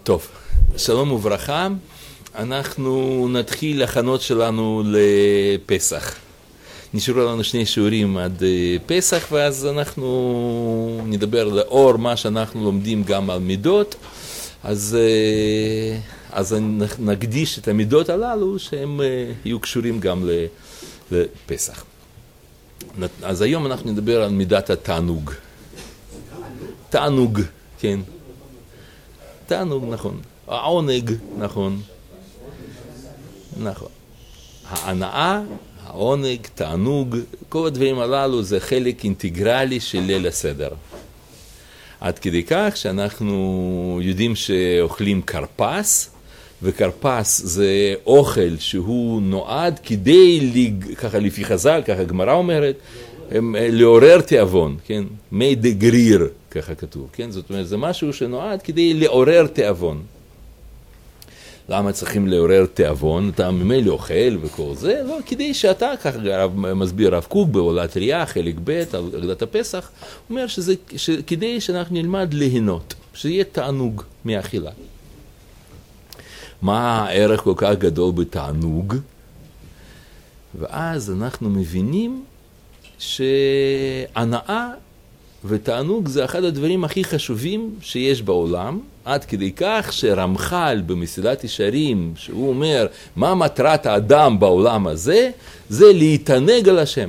טוב, שלום וברכה, אנחנו נתחיל הכנות שלנו לפסח. נשארו לנו שני שיעורים עד פסח, ואז אנחנו נדבר לאור מה שאנחנו לומדים גם על מידות, אז נקדיש את המידות הללו שהם יהיו קשורים גם לפסח. אז היום אנחנו נדבר על מידת התענוג. תענוג, כן. תענוג, נכון. העונג, נכון. נכון. ההנאה, העונג, תענוג, כל הדברים הללו זה חלק אינטגרלי של ליל הסדר. עד כדי כך שאנחנו יודעים שאוכלים קרפס, וקרפס זה אוכל שהוא נועד כדי, ככה לפי חז"ל, ככה הגמרא אומרת, לעורר תיאבון, כן? מי דגריר, ככה כתוב, כן? זאת אומרת, זה משהו שנועד כדי לעורר תיאבון. למה צריכים לעורר תיאבון? אתה ממילא אוכל וכל זה, לא, כדי שאתה, ככה מסביר רב קוק בעולת ראייה, חלק ב' על אגדת הפסח, אומר שזה כדי שאנחנו נלמד ליהנות, שיהיה תענוג מאכילה. מה הערך כל כך גדול בתענוג? ואז אנחנו מבינים שהנאה ותענוג זה אחד הדברים הכי חשובים שיש בעולם, עד כדי כך שרמח"ל במסילת ישרים, שהוא אומר מה מטרת האדם בעולם הזה, זה להתענג על השם.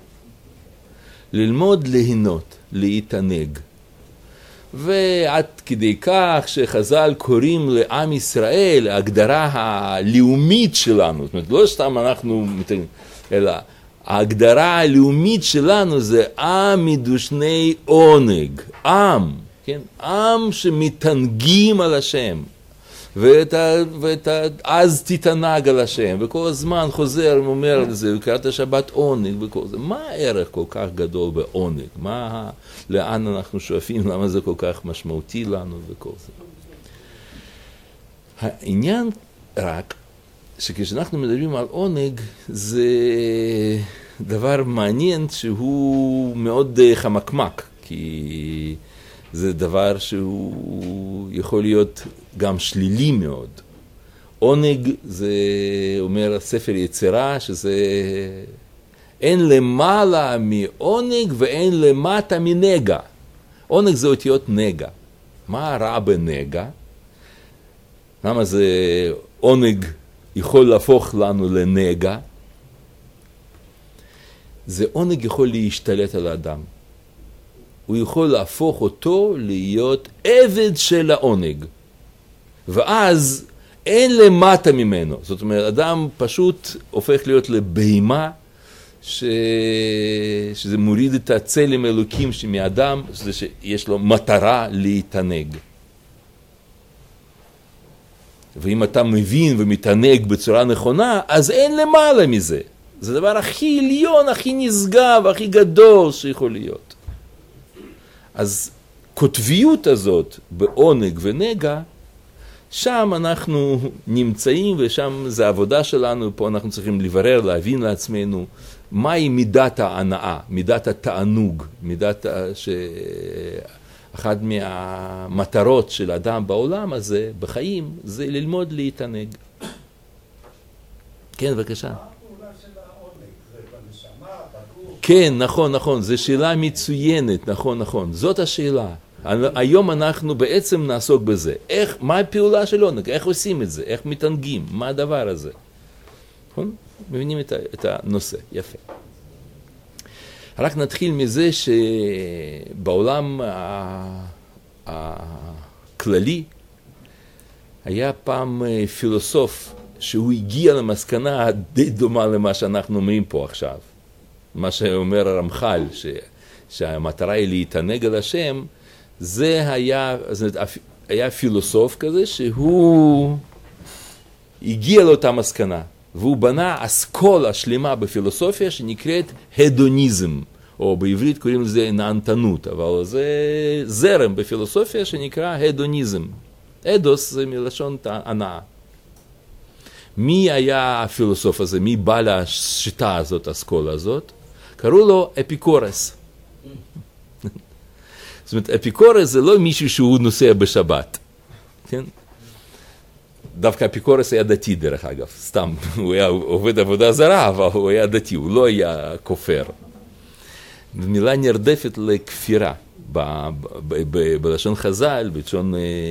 ללמוד ליהנות, להתענג. ועד כדי כך שחז"ל קוראים לעם ישראל ההגדרה הלאומית שלנו, זאת אומרת לא סתם אנחנו, אלא ההגדרה הלאומית שלנו זה עם מדושני עונג, עם, כן? עם שמתענגים על השם, אז תתענג על השם, וכל הזמן חוזר ואומר על זה, וקראת שבת עונג וכל זה. מה הערך כל כך גדול בעונג? לאן אנחנו שואפים? למה זה כל כך משמעותי לנו וכל זה? העניין רק שכשאנחנו מדברים על עונג, זה דבר מעניין שהוא מאוד חמקמק, כי זה דבר שהוא יכול להיות גם שלילי מאוד. עונג זה אומר הספר יצירה, שזה אין למעלה מעונג ואין למטה מנגע. עונג זה אותיות נגע. מה רע בנגע? למה זה עונג יכול להפוך לנו לנגע? זה עונג יכול להשתלט על האדם. הוא יכול להפוך אותו להיות עבד של העונג. ואז אין למטה ממנו. זאת אומרת, אדם פשוט הופך להיות לבהימה, שזה מוריד את הצלם אלוקים שמאדם, שזה שיש לו מטרה להתענג. ואם אתה מבין ומתענג בצורה נכונה, אז אין למעלה מזה. זה הדבר הכי עליון, הכי נשגב, הכי גדול שיכול להיות. אז קוטביות הזאת בעונג ונגע, שם אנחנו נמצאים ושם זה העבודה שלנו, פה אנחנו צריכים לברר, להבין לעצמנו, מהי מידת ההנאה, מידת התענוג, אחת מהמטרות של אדם בעולם הזה, בחיים, זה ללמוד להתענג. כן, בבקשה. כן, נכון, זו שאלה מצוינת, נכון, זאת השאלה. היום אנחנו בעצם נעסוק בזה. מה הפעולה של עונג? איך עושים את זה? איך מתענגים? מה הדבר הזה? נכון? מבינים את הנושא, יפה. רק נתחיל מזה שבעולם הכללי היה פעם פילוסוף שהוא הגיע למסקנה די דומה למה שאנחנו אומרים פה עכשיו. מה שאומר הרמח"ל, שהמטרה היא להתענג על השם, זה היה פילוסוף כזה שהוא הגיע לאותה מסקנה. והוא בנה אסכולה שלמה בפילוסופיה שנקראת הדוניזם, או בעברית קוראים לזה נענתנות, אבל זה זרם בפילוסופיה שנקרא הדוניזם. אדוס זה מלשון הנאה. מי היה הפילוסוף הזה? מי בא לשיטה הזאת, האסכולה הזאת? קראו לו אפיקורס. זאת אומרת, אפיקורס זה לא מישהו שהוא נוסע בשבת. כן? דווקא אפיקורס היה דתי דרך אגב, סתם, הוא היה עובד עבודה זרה, אבל הוא היה דתי, הוא לא היה כופר. מילה נרדפת לכפירה, בלשון חז"ל, בלשון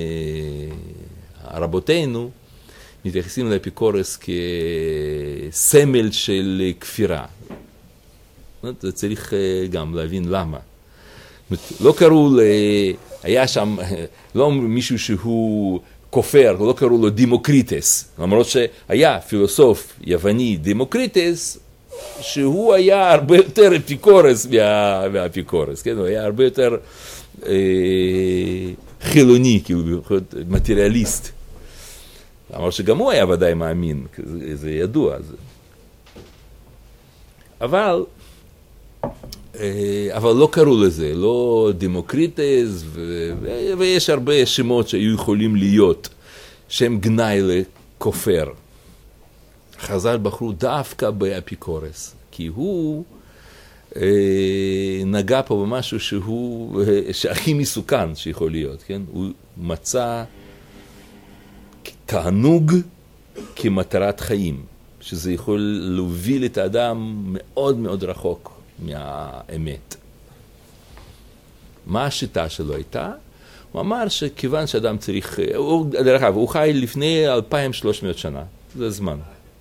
רבותינו, מתייחסים לאפיקורס כסמל של כפירה. זה צריך גם להבין למה. לא קראו, היה שם, לא מישהו שהוא כופר, לא קראו לו דימוקריטס, למרות שהיה פילוסוף יווני דימוקריטס, שהוא היה הרבה יותר אפיקורס מהאפיקורס, כן? הוא היה הרבה יותר חילוני, כאילו, מטריאליסט. למרות שגם הוא היה ודאי מאמין, זה ידוע. אבל לא קראו לזה, לא דמוקריטס, ויש הרבה שמות שהיו יכולים להיות, שהם גנאי לכופר. חז"ל בחרו דווקא באפיקורס, כי הוא נגע פה במשהו שהכי מסוכן שיכול להיות, כן? הוא מצא תענוג כמטרת חיים, שזה יכול להוביל את האדם מאוד מאוד רחוק מהאמת. מה השיטה שלו הייתה? הוא אמר שכיוון שאדם צריך, דרך אגב, הוא חי לפני 2300 שנה, זה זמן.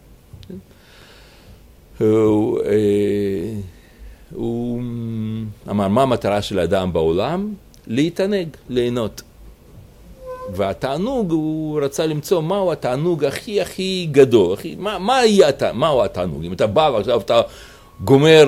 הוא אמר, מה המטרה של האדם בעולם? להתענג, ליהנות. והתענוג, הוא רצה למצוא מהו התענוג הכי הכי גדול, מהו התענוג? אם אתה בא ועכשיו אתה גומר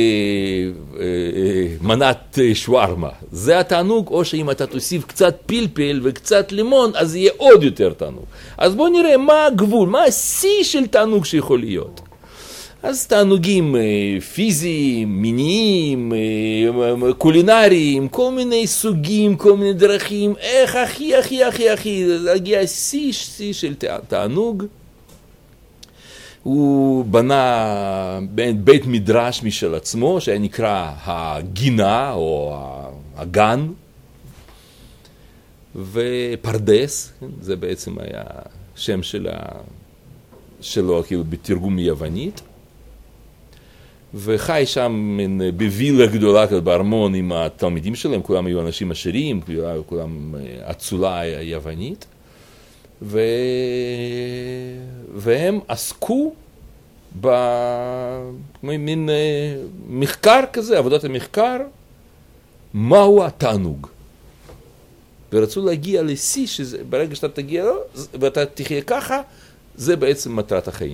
מנת שווארמה, זה התענוג, או שאם אתה תוסיף קצת פלפל וקצת לימון, אז יהיה עוד יותר תענוג. אז בואו נראה מה הגבול, מה השיא של תענוג שיכול להיות. אז תענוגים פיזיים, מיניים, קולינריים, כל מיני סוגים, כל מיני דרכים, איך הכי, להגיע שיא של תענוג. הוא בנה בית מדרש משל עצמו, שהיה נקרא הגינה או הגן, ופרדס, זה בעצם היה שם שלו, כאילו בתרגום מיוונית. וחי שם בווילה גדולה כזאת בארמון עם התלמידים שלהם, כולם היו אנשים עשירים, כולם אצולה יוונית, והם עסקו במין מחקר כזה, עבודת המחקר, מהו התענוג. ורצו להגיע לשיא, שברגע שאתה תגיע לו, ואתה תחיה ככה, זה בעצם מטרת החיים.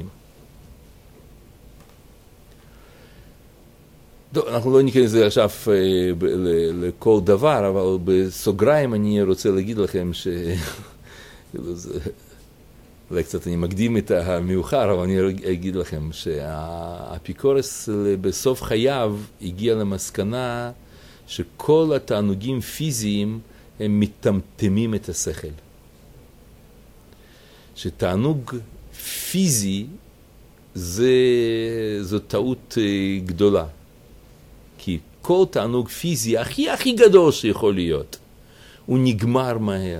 טוב, אנחנו לא ניכנס לזה עכשיו לכל דבר, אבל בסוגריים אני רוצה להגיד לכם אולי קצת אני מקדים את המאוחר, אבל אני אגיד לכם שהאפיקורס בסוף חייו הגיע למסקנה שכל התענוגים פיזיים הם מטמטמים את השכל. שתענוג פיזי זו טעות גדולה. כי כל תענוג פיזי הכי גדול שיכול להיות, הוא נגמר מהר.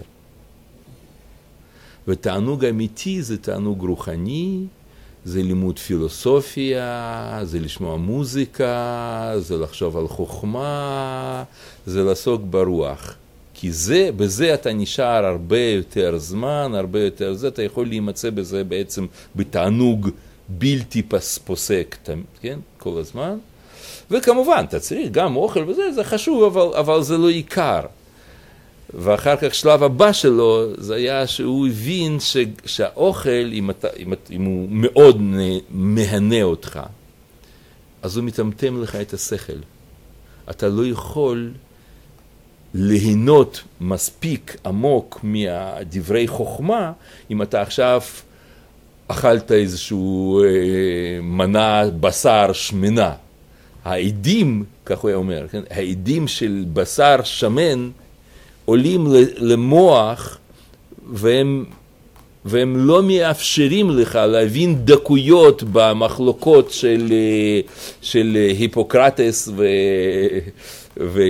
ותענוג אמיתי זה תענוג רוחני, זה לימוד פילוסופיה, זה לשמוע מוזיקה, זה לחשוב על חוכמה, זה לעסוק ברוח. כי בזה אתה נשאר הרבה יותר זמן, הרבה יותר זה, אתה יכול להימצא בזה בעצם בתענוג בלתי פוסק, כן? כל הזמן. וכמובן, אתה צריך גם אוכל וזה, זה חשוב, אבל זה לא עיקר. ואחר כך שלב הבא שלו, זה היה שהוא הבין שהאוכל, אם הוא מאוד מהנה אותך, אז הוא מטמטם לך את השכל. אתה לא יכול ליהנות מספיק עמוק מהדברי חוכמה, אם אתה עכשיו אכלת איזשהו מנה בשר שמנה. העדים, כך הוא אומר, כן? העדים של בשר שמן עולים למוח, והם לא מאפשרים לך להבין דקויות במחלוקות של היפוקרטס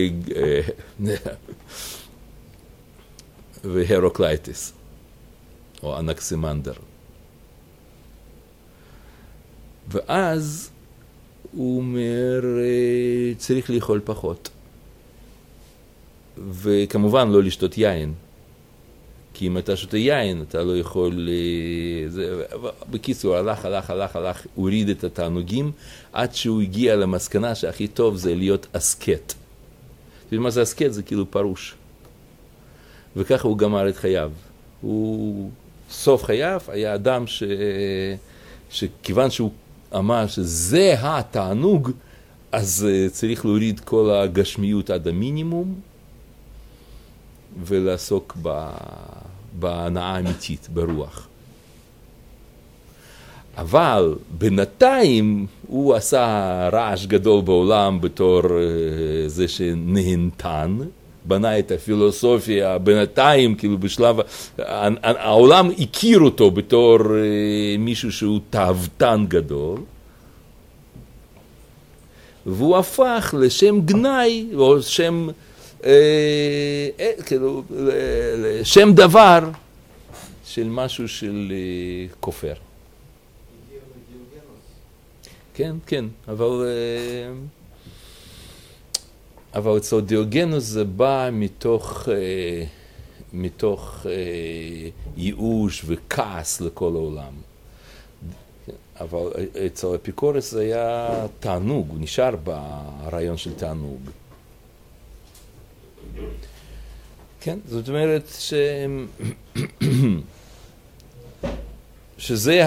והרוקלייטס. או אנקסימנדר. ואז הוא אומר, צריך לאכול פחות. וכמובן לא לשתות יין. כי אם אתה שותה יין, אתה לא יכול... בקיצור, הלך, הוריד את התענוגים, עד שהוא הגיע למסקנה שהכי טוב זה להיות אסקט. מה זה אסקט? זה כאילו פרוש. וככה הוא גמר את חייו. הוא, סוף חייו, היה אדם שכיוון שהוא אמר שזה התענוג, אז צריך להוריד כל הגשמיות עד המינימום, ולעסוק בהנאה אמיתית, ברוח. אבל בינתיים הוא עשה רעש גדול בעולם בתור זה שנהנתן, בנה את הפילוסופיה בינתיים, כאילו בשלב, העולם הכיר אותו בתור מישהו שהוא תאוותן גדול, והוא הפך לשם גנאי, או שם, כאילו, שם דבר של משהו של כופר. כן, אבל אצל דיוגנוס זה בא מתוך ייאוש וכעס לכל העולם. אבל אצל אפיקורס זה היה תענוג, הוא נשאר ברעיון של תענוג. כן, זאת אומרת שזה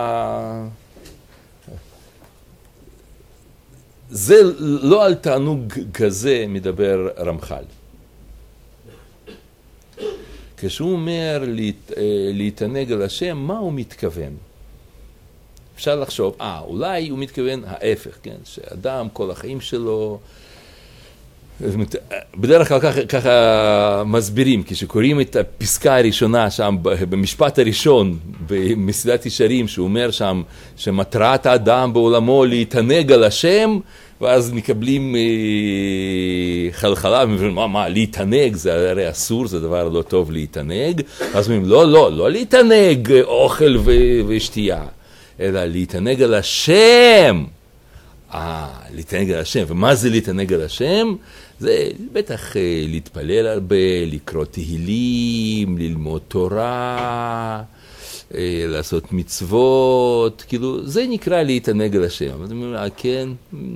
זה לא על תענוג כזה מדבר רמח"ל. כשהוא אומר להתענג על השם, מה הוא מתכוון? אפשר לחשוב, אולי הוא מתכוון ההפך, כן? שאדם כל החיים שלו, בדרך כלל ככה מסבירים, כשקוראים את הפסקה הראשונה שם, במשפט הראשון, במסילת ישרים, שהוא אומר שם, שמטרת האדם בעולמו להתענג על השם, ואז מקבלים חלחלה, ומבינים, מה, להתענג, זה הרי אסור, זה דבר לא טוב להתענג, אז אומרים, לא להתענג אוכל ושתייה, אלא להתענג על השם. להתענג על השם, ומה זה להתענג על השם? זה בטח להתפלל הרבה, לקרוא תהילים, ללמוד תורה, לעשות מצוות, כאילו, זה נקרא להתענג על השם. אז אומרים, כן,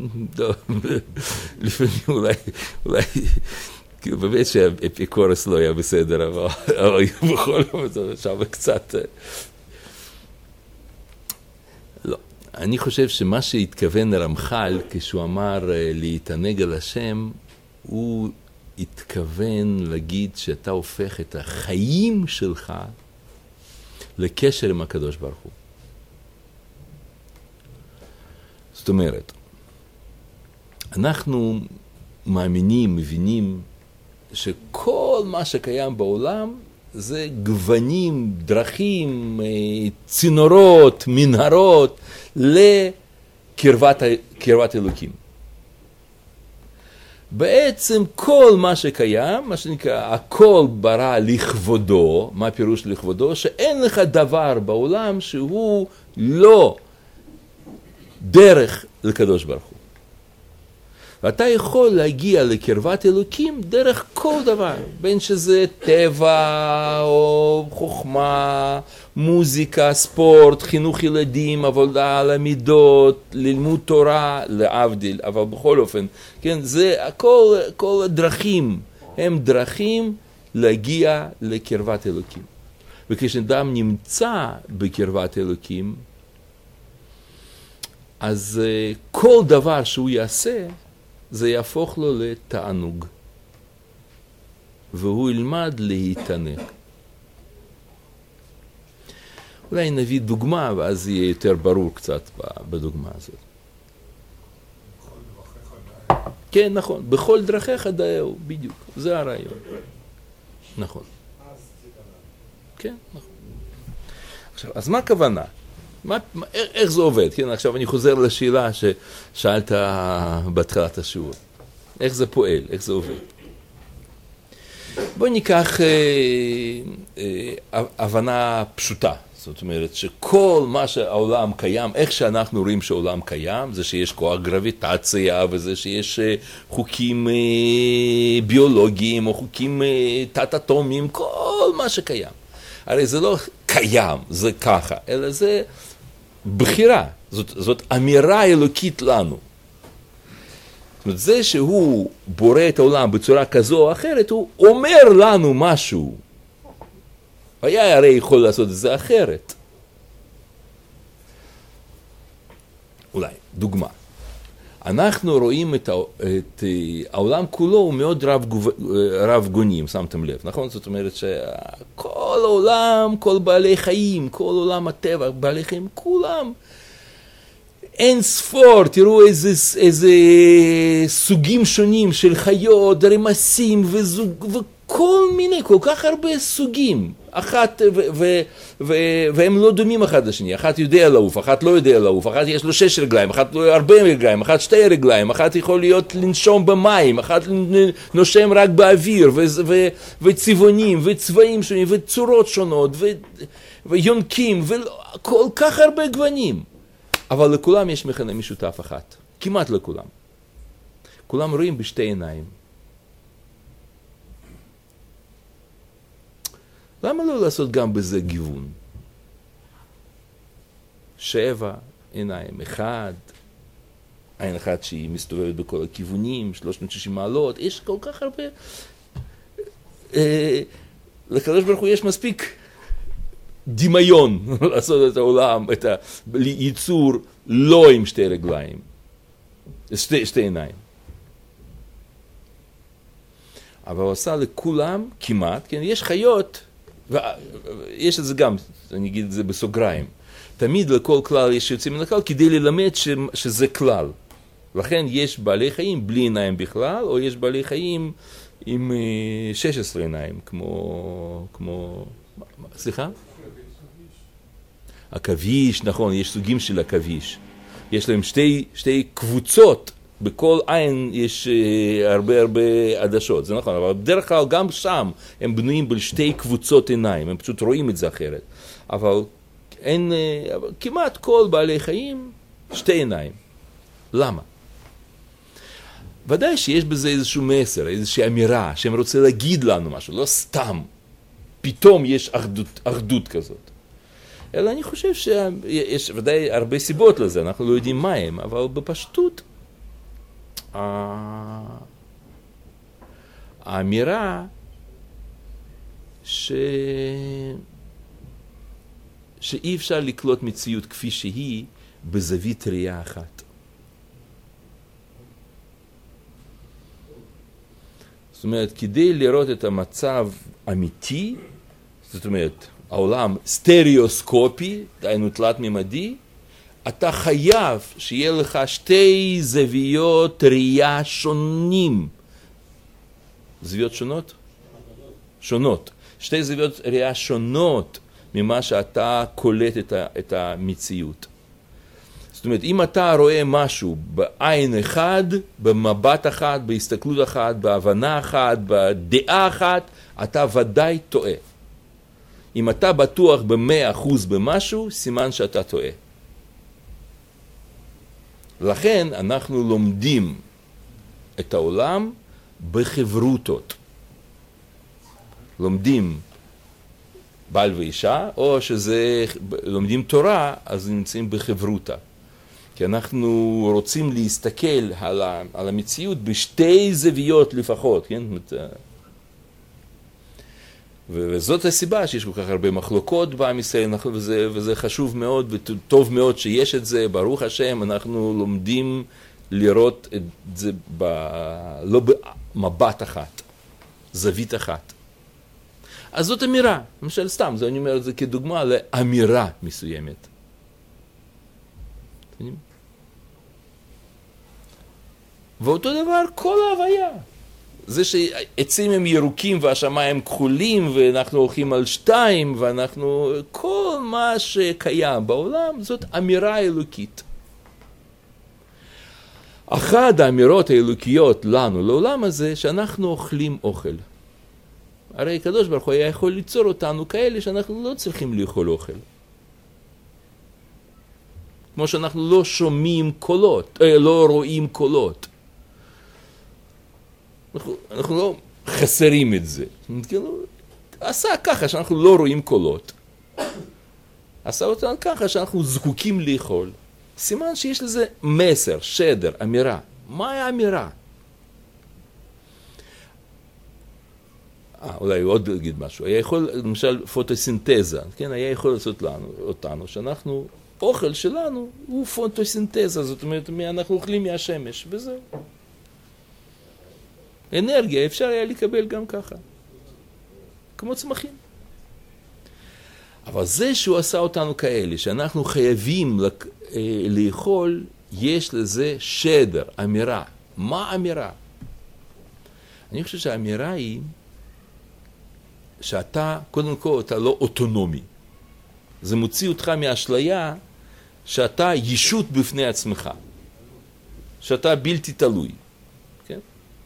לפעמים אולי, כאילו, באמת שהאפיקורס לא היה בסדר, אבל בכל זאת, עכשיו קצת... לא. אני חושב שמה שהתכוון רמח"ל כשהוא אמר להתענג על השם, הוא התכוון להגיד שאתה הופך את החיים שלך לקשר עם הקדוש ברוך הוא. זאת אומרת, אנחנו מאמינים, מבינים, שכל מה שקיים בעולם זה גוונים, דרכים, צינורות, מנהרות לקרבת אלוקים. בעצם כל מה שקיים, מה שנקרא, הכל ברא לכבודו. מה פירוש לכבודו? שאין לך דבר בעולם שהוא לא דרך לקדוש ברוך הוא. ואתה יכול להגיע לקרבת אלוקים דרך כל דבר, בין שזה טבע או חוכמה, מוזיקה, ספורט, חינוך ילדים, עבודה על המידות, ללמוד תורה, להבדיל, אבל בכל אופן, כן, זה כל הדרכים, הם דרכים להגיע לקרבת אלוקים. וכשאדם נמצא בקרבת אלוקים, אז כל דבר שהוא יעשה, זה יהפוך לו לתענוג. והוא ילמד להתענג. אולי נביא דוגמה, ואז יהיה יותר ברור קצת בדוגמה הזאת. כן, נכון. בכל דרכיך דאהו, בדיוק. זה הרעיון. נכון. כן, נכון. עכשיו, אז מה הכוונה? איך זה עובד? כן, עכשיו אני חוזר לשאלה ששאלת בהתחלת השיעור. איך זה פועל? איך זה עובד? בוא ניקח הבנה פשוטה. זאת אומרת שכל מה שהעולם קיים, איך שאנחנו רואים שהעולם קיים, זה שיש כוח גרביטציה, וזה שיש חוקים ביולוגיים או חוקים תת-אטומיים, כל מה שקיים. הרי זה לא קיים, זה ככה, אלא זה בחירה, זאת אמירה אלוקית לנו. זאת אומרת, זה שהוא בורא את העולם בצורה כזו או אחרת, הוא אומר לנו משהו. היה הרי יכול לעשות את זה אחרת. אולי, דוגמה. אנחנו רואים את העולם כולו הוא מאוד רב גונים, שמתם לב, נכון? זאת אומרת שכל העולם, כל בעלי חיים, כל עולם הטבע, בעלי חיים, כולם אין ספור, תראו איזה סוגים שונים של חיות, רמסים וכל מיני, כל כך הרבה סוגים. אחת, והם לא דומים אחד לשני, אחת יודע לעוף, אחת לא יודע לעוף, אחת יש לו 6 רגליים, אחת לא 4 רגליים, אחת 2 רגליים, אחת יכול להיות לנשום במים, אחת נושם רק באוויר, וצבעונים, וצבעים שונים, וצורות שונות, ויונקים, וכל כך הרבה גוונים. אבל לכולם יש מכנה משותף אחת, כמעט לכולם. כולם רואים בשתי עיניים. למה לא לעשות גם בזה גיוון? 7 עיניים, 1, עין אחת שהיא מסתובבת בכל הכיוונים, 360 מעלות, יש כל כך הרבה. לקדוש ברוך הוא יש מספיק דמיון לעשות את העולם, את היצור לא עם 2 רגליים, 2 עיניים. אבל הוא עשה לכולם כמעט, כן, יש חיות, ויש את זה גם, אני אגיד את זה בסוגריים, תמיד לכל כלל יש יוצאים מן הכלל כדי ללמד שזה כלל. לכן יש בעלי חיים בלי עיניים בכלל, או יש בעלי חיים עם 16 עיניים, כמו, סליחה? עכביש, נכון, יש סוגים של עכביש. יש להם שתי קבוצות, בכל עין יש הרבה עדשות, זה נכון, אבל בדרך כלל גם שם הם בנויים בשתי קבוצות עיניים, הם פשוט רואים את זה אחרת. אבל כמעט כל בעלי חיים 2 עיניים. למה? ודאי שיש בזה איזשהו מסר, איזושהי אמירה, שהם רוצים להגיד לנו משהו, לא סתם. פתאום יש אחדות כזאת. אלא אני חושב שיש ודאי הרבה סיבות לזה, אנחנו לא יודעים מה הם, אבל בפשטות, האמירה שאי אפשר לקלוט מציאות כפי שהיא בזווית ראייה אחת. זאת אומרת, כדי לראות את המצב אמיתי, זאת אומרת, העולם סטריאוסקופי, דהיינו תלת ממדי, אתה חייב שיהיה לך 2 זוויות ראייה שונים. זוויות שונות? שונות. 2 זוויות ראייה שונות ממה שאתה קולט את המציאות. זאת אומרת, אם אתה רואה משהו בעין אחד, במבט אחד, בהסתכלות אחת, בהבנה אחת, בדעה אחת, אתה ודאי טועה. אם אתה בטוח ב100% במשהו, סימן שאתה טועה. לכן אנחנו לומדים את העולם בחברותות. לומדים בעל ואישה, או שזה לומדים תורה, אז נמצאים בחברותה. כי אנחנו רוצים להסתכל על המציאות ב2 זוויות לפחות, כן? וזאת הסיבה שיש כל כך הרבה מחלוקות בעם ישראל, וזה חשוב מאוד וטוב מאוד שיש את זה, ברוך השם, אנחנו לומדים לראות את זה לא במבט אחת, זווית אחת. אז זאת אמירה, למשל סתם, אני אומר את זה כדוגמה לאמירה מסוימת. ואותו דבר כל ההוויה. זה שעצים הם ירוקים והשמיים כחולים ואנחנו הולכים על 2 ואנחנו, כל מה שקיים בעולם זאת אמירה אלוקית. אחת האמירות האלוקיות לנו לעולם הזה שאנחנו אוכלים אוכל. הרי הקדוש ברוך הוא היה יכול ליצור אותנו כאלה שאנחנו לא צריכים לאכול אוכל. כמו שאנחנו לא שומעים קולות, לא רואים קולות. אנחנו לא חסרים את זה. עשה ככה שאנחנו לא רואים קולות. עשה אותנו ככה שאנחנו זקוקים לאכול. סימן שיש לזה מסר, שדר, אמירה. מה האמירה? אולי עוד אגיד משהו. היה יכול, למשל, פוטוסינתזה, כן? היה יכול לעשות אותנו, שאנחנו, אוכל שלנו הוא פוטוסינתזה, זאת אומרת, אנחנו אוכלים מהשמש, וזהו. אנרגיה אפשר היה לקבל גם ככה. כמו צמחים. אבל זה שהוא עשה אותנו כאלה, שאנחנו חייבים לאכול, יש לזה שדר, אמירה. מה האמירה? אני חושב שהאמירה היא שאתה, קודם כל, אתה לא אוטונומי. זה מוציא אותך מהאשליה שאתה ישות בפני עצמך. שאתה בלתי תלוי. כן?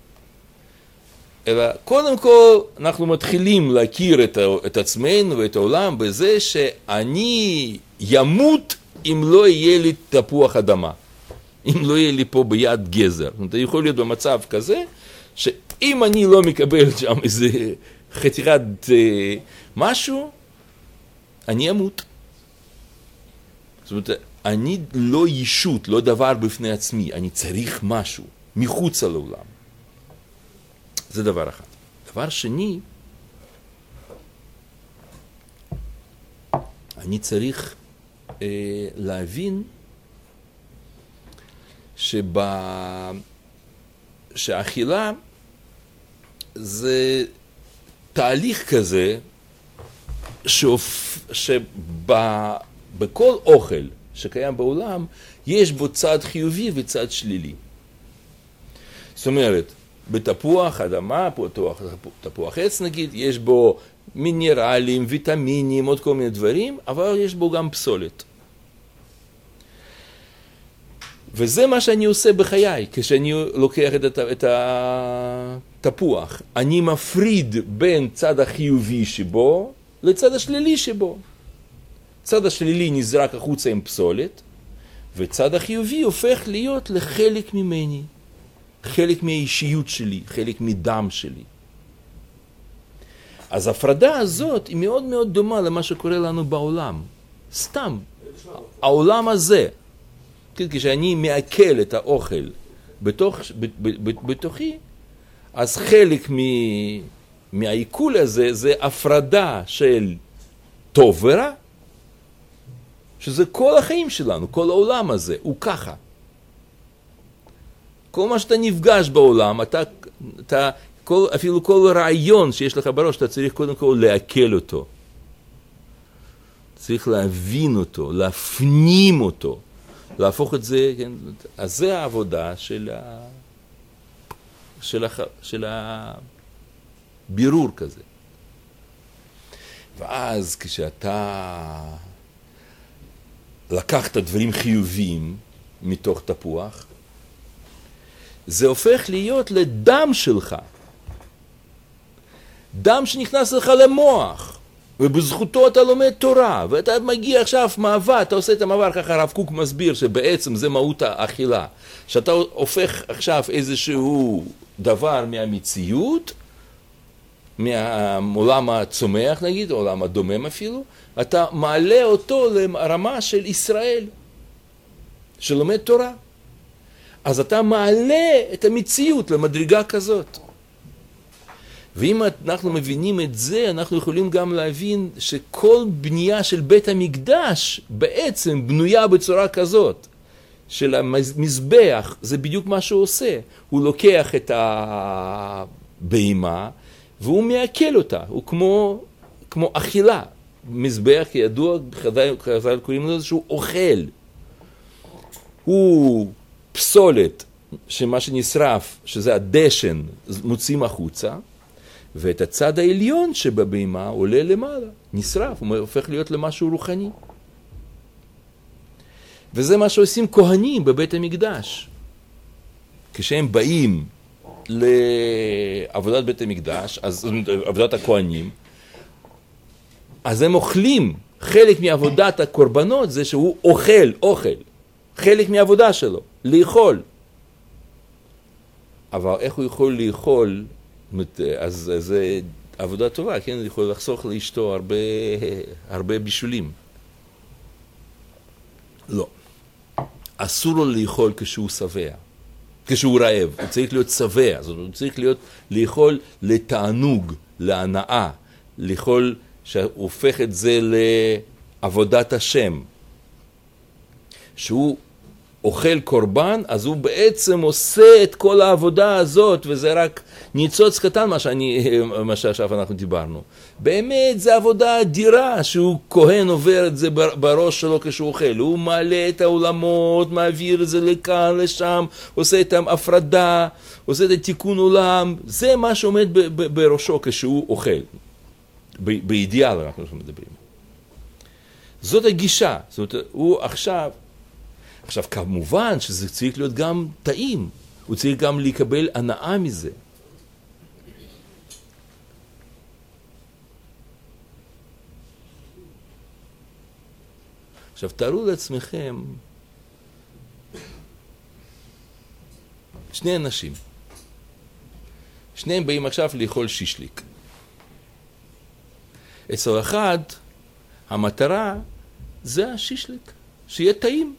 אלא קודם כל אנחנו מתחילים להכיר את עצמנו ואת העולם בזה שאני ימות אם לא יהיה לי תפוח אדמה. אם לא יהיה לי פה ביד גזר. אתה יכול להיות במצב כזה שאם אני לא מקבל שם איזה חתיכת משהו, אני אמות. זאת אומרת, אני לא ישות, לא דבר בפני עצמי, אני צריך משהו מחוץ לעולם. זה דבר אחד. דבר שני, אני צריך להבין שהאכילה זה תהליך כזה שבכל אוכל שקיים בעולם יש בו צד חיובי וצד שלילי. זאת אומרת, בתפוח אדמה, תפוח עץ נגיד, יש בו מינרלים, ויטמינים, עוד כל מיני דברים, אבל יש בו גם פסולת. וזה מה שאני עושה בחיי, כשאני לוקח את התפוח. אני מפריד בין צד החיובי שבו לצד השלילי שבו. צד השלילי נזרק החוצה עם פסולת, וצד החיובי הופך להיות לחלק ממני. חלק מהאישיות שלי, חלק מדם שלי. אז ההפרדה הזאת היא מאוד מאוד דומה למה שקורה לנו בעולם. סתם, העולם הזה, כשאני מעכל את האוכל בתוכי, אז חלק מהעיכול הזה זה הפרדה של טוב ורע, שזה כל החיים שלנו, כל העולם הזה, הוא ככה. כל מה שאתה נפגש בעולם, אפילו כל רעיון שיש לך בראש, אתה צריך קודם כל לעכל אותו. צריך להבין אותו, להפנים אותו, להפוך את זה, כן? אז זה העבודה של הבירור כזה. ואז כשאתה לקחת דברים חיוביים מתוך תפוח, זה הופך להיות לדם שלך. דם שנכנס לך למוח, ובזכותו אתה לומד תורה, ואתה מגיע עכשיו מעבר, אתה עושה את המעבר, ככה הרב קוק מסביר שבעצם זה מהות האכילה. שאתה הופך עכשיו איזשהו דבר מהמציאות, מהעולם הצומח נגיד, עולם הדומם אפילו, אתה מעלה אותו לרמה של ישראל, שלומד תורה. אז אתה מעלה את המציאות למדרגה כזאת. ואם אנחנו מבינים את זה, אנחנו יכולים גם להבין שכל בנייה של בית המקדש בעצם בנויה בצורה כזאת. של המזבח, זה בדיוק מה שהוא עושה. הוא לוקח את הבהמה והוא מעכל אותה. הוא כמו אכילה. מזבח ידוע, חז"ל קוראים לזה שהוא אוכל. הוא פסולת, שמה שנשרף, שזה הדשן, מוצאים החוצה, ואת הצד העליון שבבהמה עולה למעלה, נשרף, הוא הופך להיות למשהו רוחני. וזה מה שעושים כהנים בבית המקדש. כשהם באים לעבודת בית המקדש, אז עבודת הכהנים, אז הם אוכלים. חלק מעבודת הקורבנות זה שהוא אוכל, חלק מעבודה שלו, לאכול. אבל איך הוא יכול לאכול, אז זה עבודה טובה, כן? הוא יכול לחסוך לאשתו הרבה בישולים. לא. אסור לו לאכול כשהוא שבע, כשהוא רעב. הוא צריך להיות שבע, זאת אומרת, הוא צריך לאכול לתענוג, להנאה, לאכול שהופך את זה לעבודת השם. שהוא אוכל קורבן, אז הוא בעצם עושה את כל העבודה הזאת, וזה רק ניצוץ קטן מה שעכשיו אנחנו דיברנו. באמת זה עבודה אדירה, שהוא כהן עובר את זה בראש שלו כשהוא אוכל. הוא מעלה את העולמות, מעביר את זה לכאן, לשם, עושה את ההפרדה, עושה את התיקון עולם. זה מה שעומד בראשו כשהוא אוכל. באידיאל אנחנו מדברים. זאת הגישה. זאת אומרת, הוא עכשיו כמובן שזה צריך להיות גם טעים. הוא צריך גם לקבל הנאה מזה. עכשיו, תארו לעצמכם שני אנשים. שניהם באים עכשיו לאכול שישליק. אצל אחד, המטרה זה השישליק, שיהיה טעים.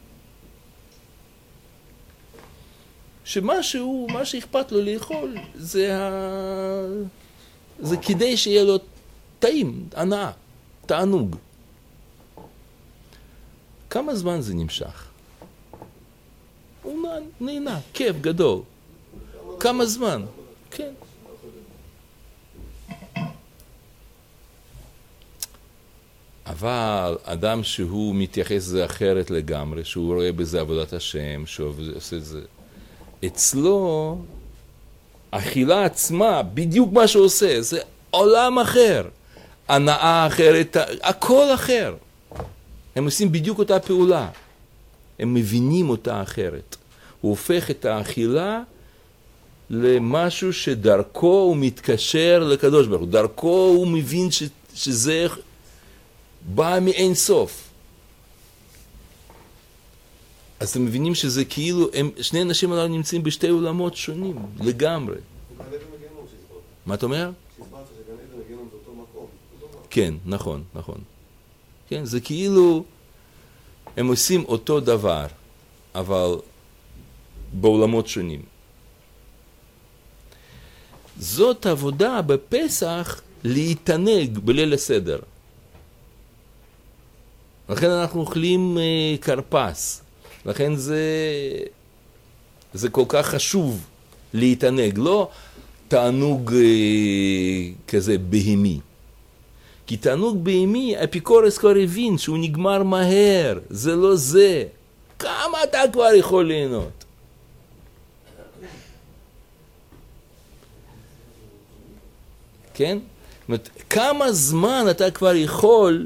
מה שאכפת לו לאכול, זה כדי שיהיה לו טעים, הנאה, תענוג. כמה זמן זה נמשך? הוא נהנה, כיף גדול. כמה זמן? כן. אבל אדם שהוא מתייחס לזה אחרת לגמרי, שהוא רואה בזה עבודת השם, שהוא עושה את זה, אצלו, אכילה עצמה, בדיוק מה שהוא עושה, זה עולם אחר, הנאה אחרת, הכל אחר. הם עושים בדיוק אותה פעולה, הם מבינים אותה אחרת. הוא הופך את האכילה למשהו שדרכו הוא מתקשר לקדוש ברוך הוא, דרכו הוא מבין שזה בא מאין סוף. אז אתם מבינים שזה כאילו, שני אנשים הללו נמצאים בשתי עולמות שונים, לגמרי. מה אתה אומר? כן, נכון. כן, זה כאילו, הם עושים אותו דבר, אבל בעולמות שונים. זאת עבודה בפסח להתענג בליל הסדר. לכן אנחנו אוכלים קרפס. לכן זה כל כך חשוב להתענג, לא תענוג כזה בהמי. כי תענוג בהמי, אפיקורס כבר הבין שהוא נגמר מהר, זה לא זה. כמה אתה כבר יכול ליהנות? כן? זאת אומרת, כמה זמן אתה כבר יכול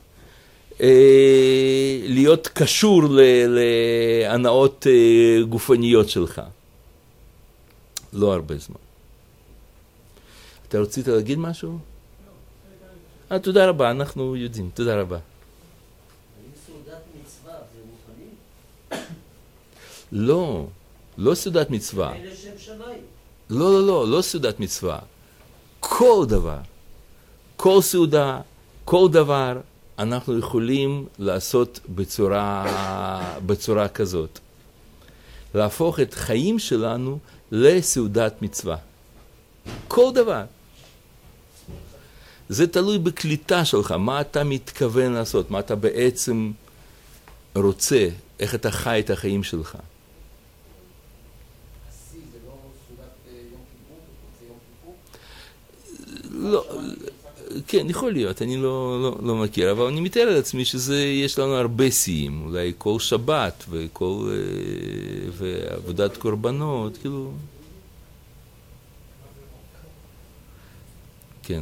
להיות קשור להנאות גופניות שלך? לא הרבה זמן. אתה רצית להגיד משהו? תודה רבה, אנחנו יודעים, תודה רבה. סעודת מצווה, זה מוכנים? לא סעודת מצווה. אין לשם שמיים. לא סעודת מצווה. כל דבר, כל סעודה, כל דבר, אנחנו יכולים לעשות בצורה כזאת. להפוך את חיים שלנו לסעודת מצווה. כל דבר. זה תלוי בקליטה שלך, מה אתה מתכוון לעשות, מה אתה בעצם רוצה, איך אתה חי את החיים שלך. זה לא סעודת יום כיפור? לא, כן, יכול להיות, אני לא מכיר, אבל אני מתאר לעצמי יש לנו הרבה שיאים, אולי כל שבת ועבודת קורבנות, כאילו. כן.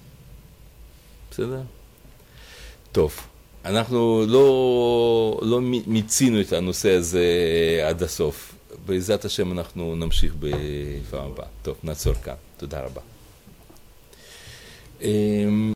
בסדר? טוב, אנחנו לא מיצינו את הנושא הזה עד הסוף. בעזרת השם אנחנו נמשיך בפעם הבאה. טוב, נעצור כאן. תודה רבה.